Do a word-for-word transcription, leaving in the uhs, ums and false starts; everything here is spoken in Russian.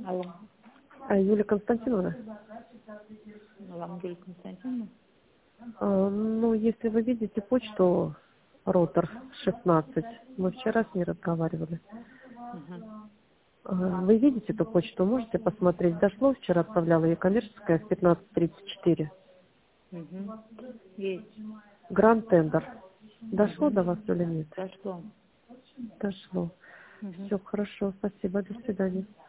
Алло. А, Юлия Константиновна? Вам Юлия Константиновна? А, ну, если вы видите почту Ротор шестнадцать, мы вчера с ней разговаривали. Угу. А, вы видите эту почту? Можете посмотреть? Дошло, вчера отправляла ей коммерческая в пятнадцать тридцать четыре. Угу. Есть. Гранд Тендер. Дошло Угу. до вас или нет? Дошло. Дошло. Угу. Все, хорошо, спасибо, до свидания.